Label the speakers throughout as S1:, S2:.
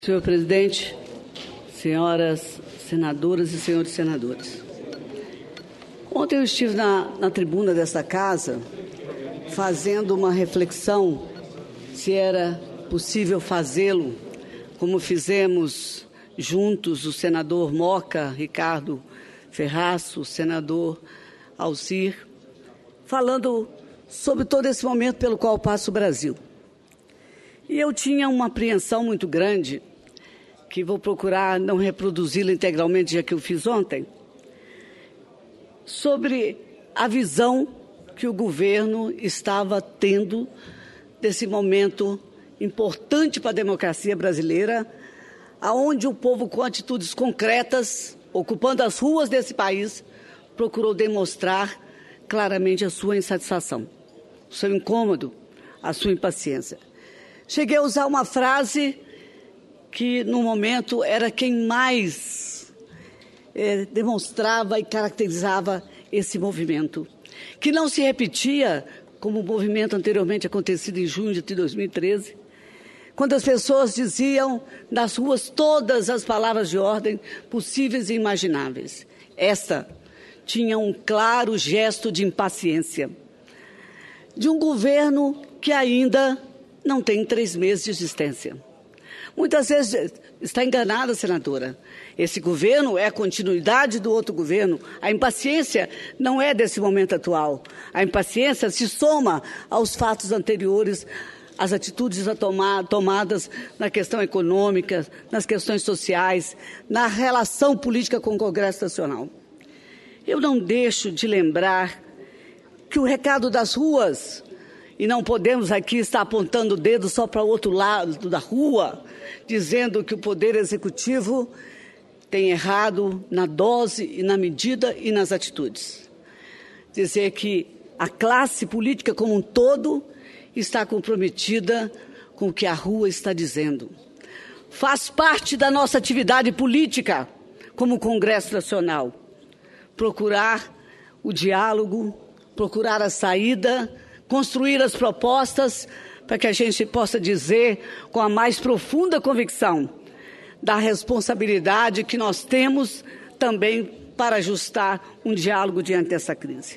S1: Senhor presidente, senhoras senadoras e senhores senadores. Ontem eu estive na tribuna desta casa fazendo uma reflexão se era possível fazê-lo, como fizemos juntos o senador Moca, Ricardo Ferraço, o senador Alcir, falando sobre todo esse momento pelo qual passa o Brasil. E eu tinha uma apreensão muito grande, que vou procurar não reproduzi-la integralmente, já que eu fiz ontem, sobre a visão que o governo estava tendo desse momento importante para a democracia brasileira, aonde o povo, com atitudes concretas, ocupando as ruas desse país, procurou demonstrar claramente a sua insatisfação, o seu incômodo, a sua impaciência. Cheguei a usar uma frase que, no momento, era quem mais demonstrava e caracterizava esse movimento, que não se repetia como o movimento anteriormente acontecido em junho de 2013, quando as pessoas diziam nas ruas todas as palavras de ordem possíveis e imagináveis. Esta tinha um claro gesto de impaciência de um governo que ainda não tem 3 meses de existência. Muitas vezes está enganada, senadora. Esse governo é a continuidade do outro governo. A impaciência não é desse momento atual. A impaciência se soma aos fatos anteriores, às atitudes tomadas na questão econômica, nas questões sociais, na relação política com o Congresso Nacional. Eu não deixo de lembrar que o recado das ruas, e não podemos aqui estar apontando o dedo só para o outro lado da rua, dizendo que o Poder Executivo tem errado na dose e na medida e nas atitudes. Dizer que a classe política como um todo está comprometida com o que a rua está dizendo. Faz parte da nossa atividade política como Congresso Nacional procurar o diálogo, procurar a saída, construir as propostas para que a gente possa dizer com a mais profunda convicção da responsabilidade que nós temos também para ajustar um diálogo diante dessa crise.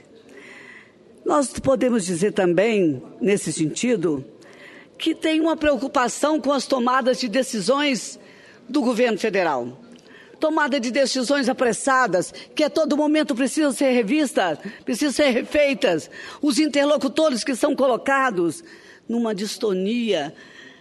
S1: Nós podemos dizer também, nesse sentido, que tem uma preocupação com as tomadas de decisões do governo federal. Tomada de decisões apressadas, que a todo momento precisam ser revistas, precisam ser refeitas. Os interlocutores que são colocados numa distonia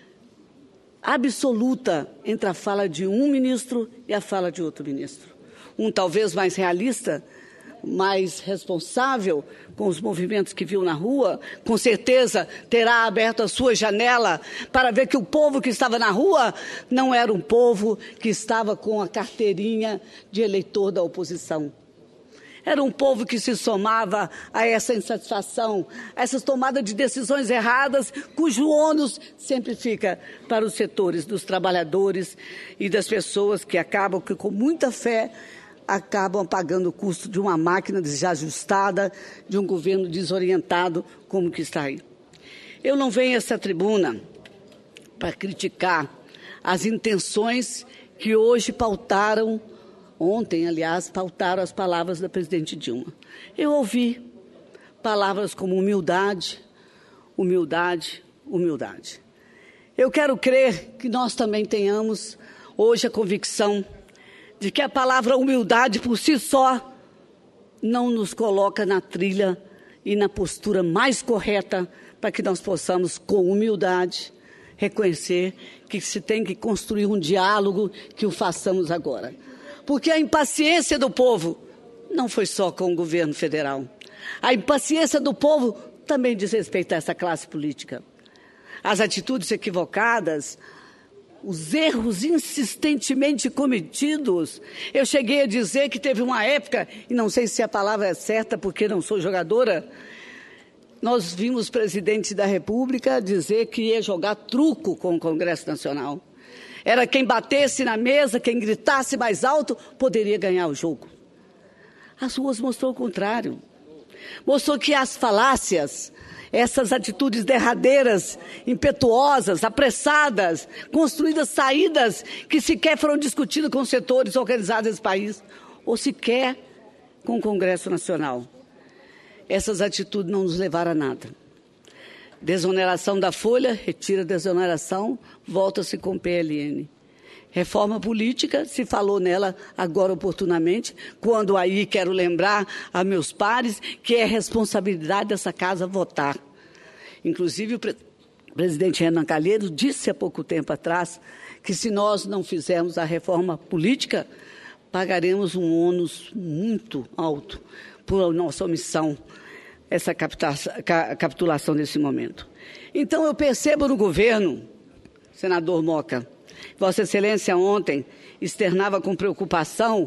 S1: absoluta entre a fala de um ministro e a fala de outro ministro. Um talvez mais realista, mais responsável com os movimentos que viu na rua, com certeza terá aberto a sua janela para ver que o povo que estava na rua não era um povo que estava com a carteirinha de eleitor da oposição. Era um povo que se somava a essa insatisfação, a essas tomadas de decisões erradas, cujo ônus sempre fica para os setores dos trabalhadores e das pessoas que acabam, que com muita fé, acabam pagando o custo de uma máquina desajustada, de um governo desorientado como que está aí. Eu não venho a essa tribuna para criticar as intenções que hoje pautaram, ontem, aliás, pautaram as palavras da presidente Dilma. Eu ouvi palavras como humildade, humildade, humildade. Eu quero crer que nós também tenhamos hoje a convicção de que a palavra humildade por si só não nos coloca na trilha e na postura mais correta para que nós possamos, com humildade, reconhecer que se tem que construir um diálogo, que o façamos agora. Porque a impaciência do povo não foi só com o governo federal. A impaciência do povo também diz respeito a essa classe política. As atitudes equivocadas, os erros insistentemente cometidos. Eu cheguei a dizer que teve uma época, e não sei se a palavra é certa porque não sou jogadora, nós vimos o presidente da República dizer que ia jogar truco com o Congresso Nacional. Era quem batesse na mesa, quem gritasse mais alto, poderia ganhar o jogo. As ruas mostrou o contrário. Mostrou que as falácias, essas atitudes derradeiras, impetuosas, apressadas, construídas saídas que sequer foram discutidas com os setores organizados desse país, ou sequer com o Congresso Nacional. Essas atitudes não nos levaram a nada. Desoneração da folha, retira a desoneração, volta-se com o PLN. Reforma política, se falou nela agora oportunamente, quando aí quero lembrar a meus pares que é responsabilidade dessa casa votar. Inclusive o presidente Renan Calheiros disse há pouco tempo atrás que se nós não fizermos a reforma política, pagaremos um ônus muito alto por nossa omissão, essa capitulação nesse momento. Então eu percebo no governo, senador Moca, Vossa Excelência ontem externava com preocupação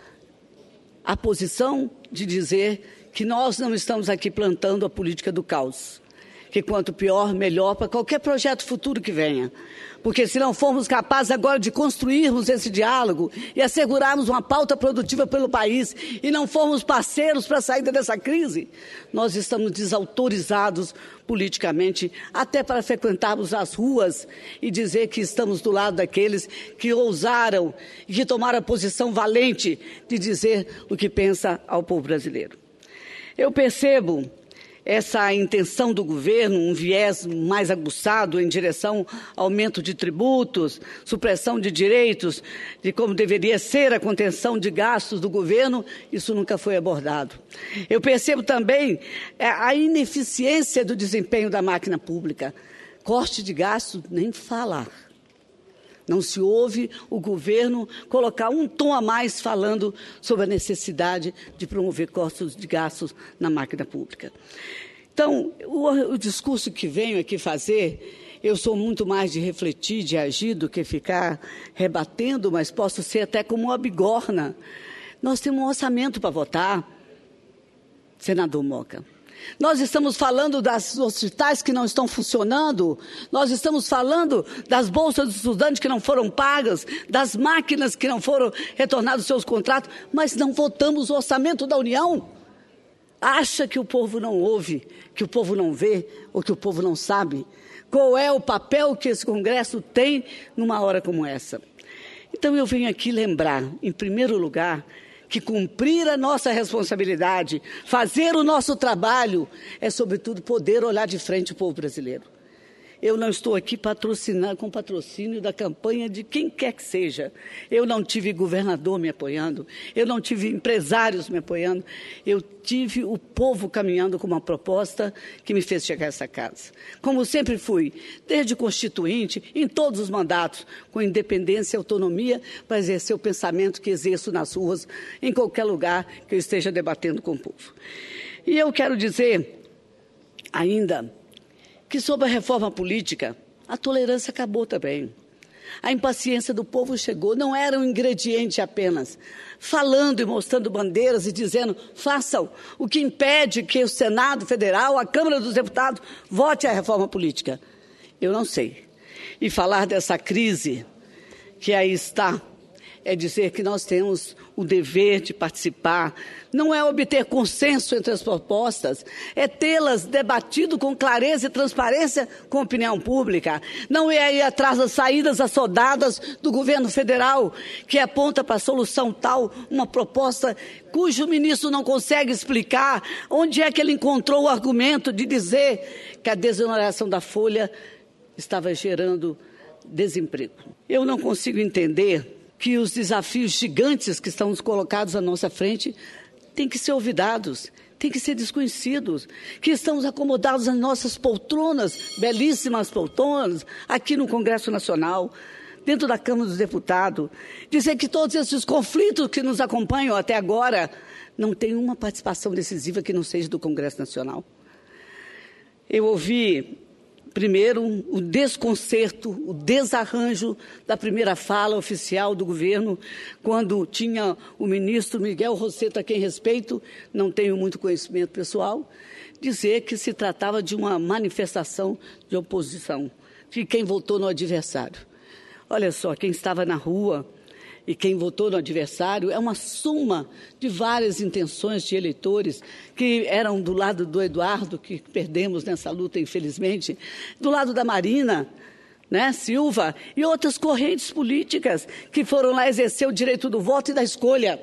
S1: a posição de dizer que nós não estamos aqui plantando a política do caos, que quanto pior, melhor para qualquer projeto futuro que venha. Porque se não formos capazes agora de construirmos esse diálogo e assegurarmos uma pauta produtiva pelo país e não formos parceiros para a saída dessa crise, nós estamos desautorizados politicamente até para frequentarmos as ruas e dizer que estamos do lado daqueles que ousaram e que tomaram a posição valente de dizer o que pensa ao povo brasileiro. Eu percebo essa intenção do governo, um viés mais aguçado em direção ao aumento de tributos, supressão de direitos, de como deveria ser a contenção de gastos do governo, isso nunca foi abordado. Eu percebo também a ineficiência do desempenho da máquina pública. Corte de gastos, nem falar. Não se ouve o governo colocar um tom a mais falando sobre a necessidade de promover cortes de gastos na máquina pública. Então, o discurso que venho aqui fazer, eu sou muito mais de refletir, de agir, do que ficar rebatendo, mas posso ser até como uma bigorna. Nós temos um orçamento para votar, senador Moca. Nós estamos falando dos hospitais que não estão funcionando, nós estamos falando das bolsas dos estudantes que não foram pagas, das máquinas que não foram retornados seus contratos, mas não votamos o orçamento da União. Acha que o povo não ouve, que o povo não vê ou que o povo não sabe qual é o papel que esse Congresso tem numa hora como essa? Então eu venho aqui lembrar, em primeiro lugar, que cumprir a nossa responsabilidade, fazer o nosso trabalho, é, sobretudo, poder olhar de frente o povo brasileiro. Eu não estou aqui com patrocínio da campanha de quem quer que seja. Eu não tive governador me apoiando, eu não tive empresários me apoiando, eu tive o povo caminhando com uma proposta que me fez chegar a essa casa. Como sempre fui, desde constituinte, em todos os mandatos, com independência e autonomia para exercer o pensamento que exerço nas ruas, em qualquer lugar que eu esteja debatendo com o povo. E eu quero dizer ainda que sobre a reforma política, a tolerância acabou também. A impaciência do povo chegou, não era um ingrediente apenas. Falando e mostrando bandeiras e dizendo, façam o que impede que o Senado Federal, a Câmara dos Deputados, vote a reforma política. Eu não sei. E falar dessa crise que aí está, é dizer que nós temos o dever de participar, não é obter consenso entre as propostas, é tê-las debatido com clareza e transparência com a opinião pública, não é ir atrás das saídas assodadas do governo federal, que aponta para a solução tal, uma proposta cujo ministro não consegue explicar onde é que ele encontrou o argumento de dizer que a desoneração da folha estava gerando desemprego. Eu não consigo entender que os desafios gigantes que estão colocados à nossa frente têm que ser olvidados, têm que ser desconhecidos, que estamos acomodados nas nossas poltronas, belíssimas poltronas, aqui no Congresso Nacional, dentro da Câmara dos Deputados, dizer que todos esses conflitos que nos acompanham até agora não têm uma participação decisiva que não seja do Congresso Nacional. Eu ouvi primeiro, o desconcerto, o desarranjo da primeira fala oficial do governo, quando tinha o ministro Miguel Rosseto, a quem respeito, não tenho muito conhecimento pessoal, dizer que se tratava de uma manifestação de oposição, de quem votou no adversário. Olha só, quem estava na rua e quem votou no adversário é uma soma de várias intenções de eleitores que eram do lado do Eduardo, que perdemos nessa luta, infelizmente, do lado da Marina, né, Silva, e outras correntes políticas que foram lá exercer o direito do voto e da escolha.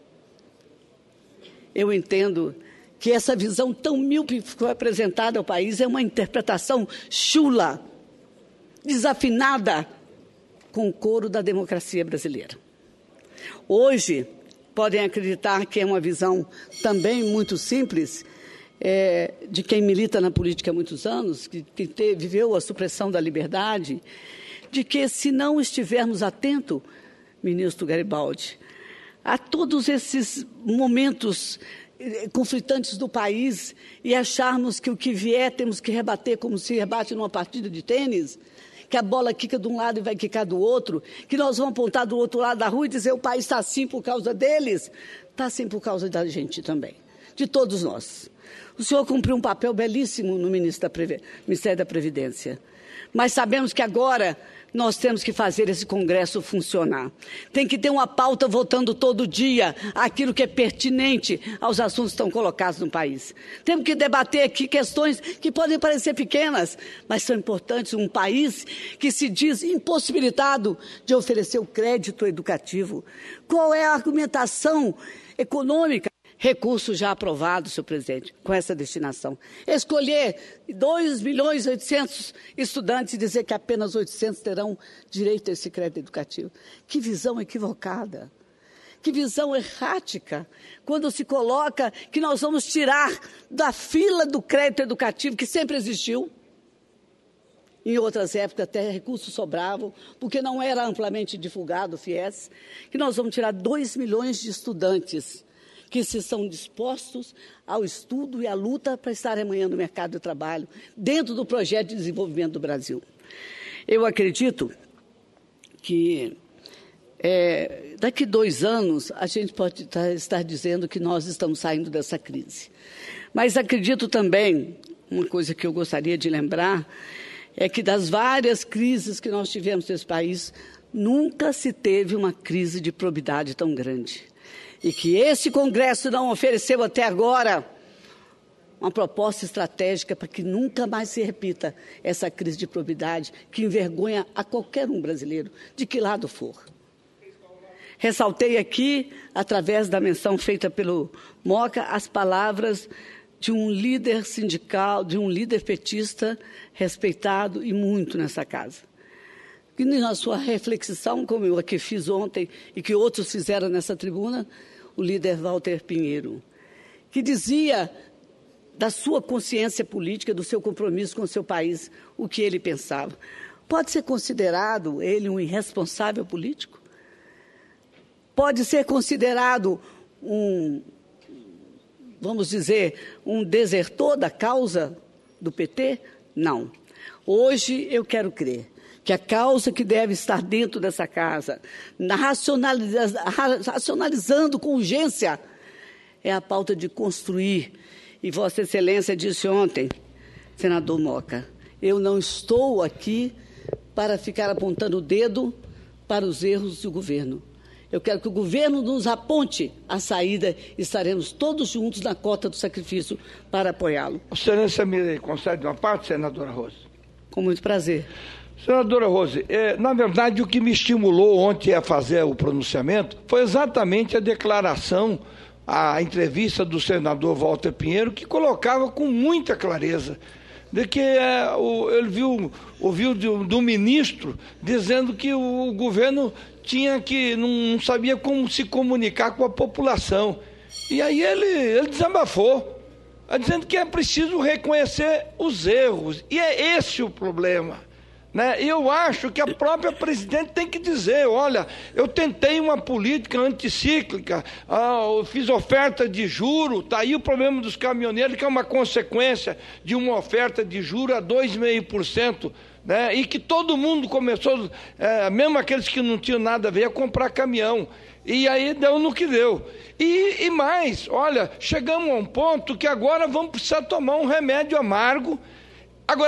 S1: Eu entendo que essa visão tão míope que foi apresentada ao país é uma interpretação chula, desafinada com o coro da democracia brasileira. Hoje, podem acreditar que é uma visão também muito simples de quem milita na política há muitos anos, que viveu a supressão da liberdade, de que se não estivermos atentos, ministro Garibaldi, a todos esses momentos conflitantes do país e acharmos que o que vier temos que rebater como se rebate numa partida de tênis, que a bola quica de um lado e vai quicar do outro, que nós vamos apontar do outro lado da rua e dizer o país está assim por causa deles, está assim por causa da gente também, de todos nós. O senhor cumpriu um papel belíssimo no Ministério da Previdência, mas sabemos que agora nós temos que fazer esse Congresso funcionar. Tem que ter uma pauta votando todo dia aquilo que é pertinente aos assuntos que estão colocados no país. Temos que debater aqui questões que podem parecer pequenas, mas são importantes. Um país que se diz impossibilitado de oferecer o crédito educativo. Qual é a argumentação econômica? Recurso já aprovado, senhor presidente, com essa destinação. Escolher 2.800.000 estudantes e dizer que apenas 800 terão direito a esse crédito educativo. Que visão equivocada, que visão errática, quando se coloca que nós vamos tirar da fila do crédito educativo, que sempre existiu. Em outras épocas até recursos sobravam, porque não era amplamente divulgado o FIES, que nós vamos tirar 2 milhões de estudantes que se são dispostos ao estudo e à luta para estar amanhã no mercado de trabalho, dentro do projeto de desenvolvimento do Brasil. Eu acredito que daqui 2 anos a gente pode estar dizendo que nós estamos saindo dessa crise. Mas acredito também, uma coisa que eu gostaria de lembrar, é que das várias crises que nós tivemos nesse país, nunca se teve uma crise de probidade tão grande. E que esse Congresso não ofereceu até agora uma proposta estratégica para que nunca mais se repita essa crise de probidade que envergonha a qualquer um brasileiro, de que lado for. Ressaltei aqui, através da menção feita pelo Moca, as palavras de um líder sindical, de um líder petista respeitado e muito nessa casa. E na sua reflexão, como eu aqui fiz ontem e que outros fizeram nessa tribuna, o líder Walter Pinheiro, que dizia da sua consciência política, do seu compromisso com o seu país, o que ele pensava. Pode ser considerado ele um irresponsável político? Pode ser considerado vamos dizer, um desertor da causa do PT? Não. Hoje eu quero crer que a causa que deve estar dentro dessa casa, racionalizando com urgência, é a pauta de construir. E Vossa Excelência disse ontem, senador Moca, eu não estou aqui para ficar apontando o dedo para os erros do governo. Eu quero que o governo nos aponte a saída e estaremos todos juntos na cota do sacrifício para apoiá-lo.
S2: Excelência me concede uma parte, senadora Rose?
S1: Com muito prazer.
S2: Senadora Rose, na verdade o que me estimulou ontem a fazer o pronunciamento foi exatamente a declaração, a entrevista do senador Walter Pinheiro, que colocava com muita clareza de que ele ouviu do ministro dizendo que o governo não sabia como se comunicar com a população. E aí ele desabafou, dizendo que é preciso reconhecer os erros. E é esse o problema. Né? Eu acho que a própria presidente tem que dizer, olha, eu tentei uma política anticíclica, eu fiz oferta de juro, está aí o problema dos caminhoneiros, que é uma consequência de uma oferta de juro a 2,5%, né? E que todo mundo começou, mesmo aqueles que não tinham nada a ver, a comprar caminhão. E aí deu no que deu. E mais, olha, chegamos a um ponto que agora vamos precisar tomar um remédio amargo. Agora,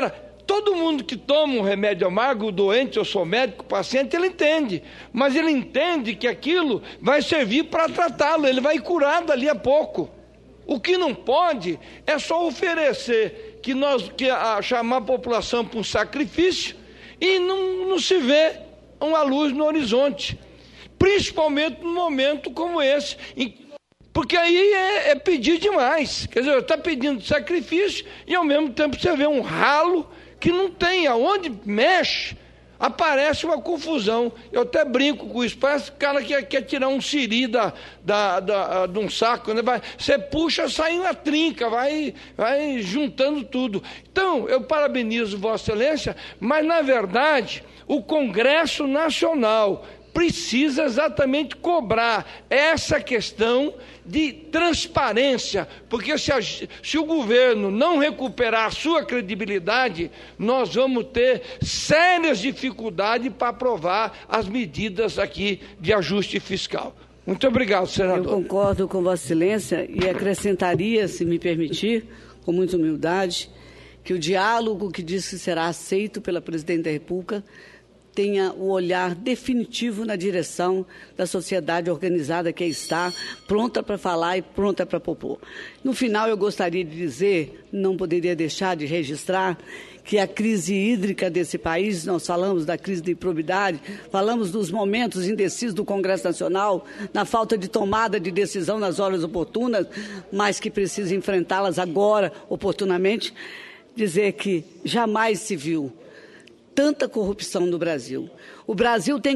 S2: Todo mundo que toma um remédio amargo, o doente, eu sou médico, o paciente, ele entende. Mas ele entende que aquilo vai servir para tratá-lo, ele vai curar dali a pouco. O que não pode é só oferecer chamar a população para um sacrifício e não se vê uma luz no horizonte. Principalmente num momento como esse, porque aí é pedir demais. Quer dizer, está pedindo sacrifício e ao mesmo tempo você vê um ralo que não tem, aonde mexe, aparece uma confusão. Eu até brinco com isso, parece que o cara quer tirar um siri de um saco, né? Você puxa, sai uma trinca, vai juntando tudo. Então, eu parabenizo Vossa Excelência, mas na verdade, o Congresso Nacional precisa exatamente cobrar essa questão de transparência, porque se o governo não recuperar a sua credibilidade, nós vamos ter sérias dificuldades para aprovar as medidas aqui de ajuste fiscal. Muito obrigado, senador.
S1: Eu concordo com Vossa Excelência e acrescentaria, se me permitir, com muita humildade, que o diálogo que diz que será aceito pela Presidente da República tenha o olhar definitivo na direção da sociedade organizada que está, pronta para falar e pronta para propor. No final, eu gostaria de dizer, não poderia deixar de registrar, que a crise hídrica desse país, nós falamos da crise de improbidade, falamos dos momentos indecisos do Congresso Nacional, na falta de tomada de decisão nas horas oportunas, mas que precisa enfrentá-las agora, oportunamente, dizer que jamais se viu tanta corrupção no Brasil. O Brasil tem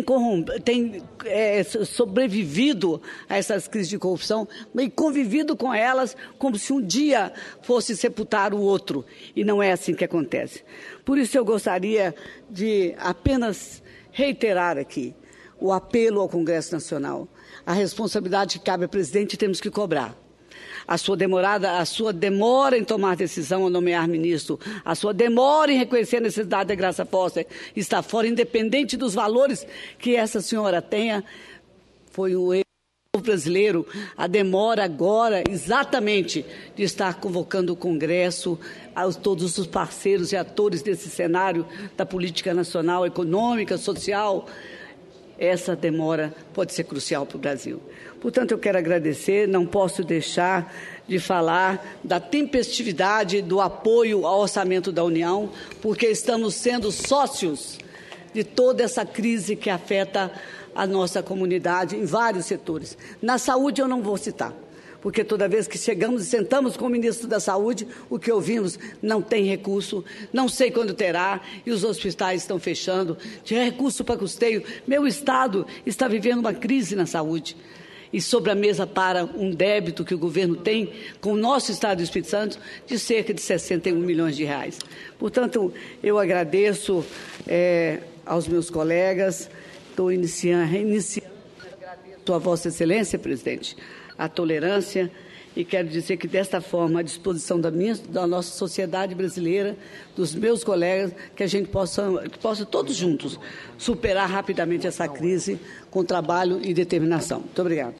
S1: sobrevivido a essas crises de corrupção e convivido com elas como se um dia fosse sepultar o outro. E não é assim que acontece. Por isso eu gostaria de apenas reiterar aqui o apelo ao Congresso Nacional. A responsabilidade que cabe ao presidente temos que cobrar. A sua demora em tomar decisão ao nomear ministro, a sua demora em reconhecer a necessidade da Graça Foster está fora, independente dos valores que essa senhora tenha, foi o erro brasileiro, a demora agora exatamente de estar convocando o Congresso, todos os parceiros e atores desse cenário da política nacional, econômica, social. Essa demora pode ser crucial para o Brasil. Portanto, eu quero agradecer, não posso deixar de falar da tempestividade do apoio ao orçamento da União, porque estamos sendo sócios de toda essa crise que afeta a nossa comunidade em vários setores. Na saúde eu não vou citar, porque toda vez que chegamos e sentamos com o ministro da Saúde, o que ouvimos, não tem recurso, não sei quando terá, e os hospitais estão fechando, tinha recurso para custeio. Meu estado está vivendo uma crise na saúde. E sobre a mesa para um débito que o governo tem com o nosso estado do Espírito Santo de cerca de 61 milhões de reais. Portanto, eu agradeço aos meus colegas, estou reiniciando, agradeço a Vossa Excelência, presidente, a tolerância, e quero dizer que, desta forma, à disposição da nossa sociedade brasileira, dos meus colegas, que a gente possa todos juntos superar rapidamente essa crise com trabalho e determinação. Muito obrigada.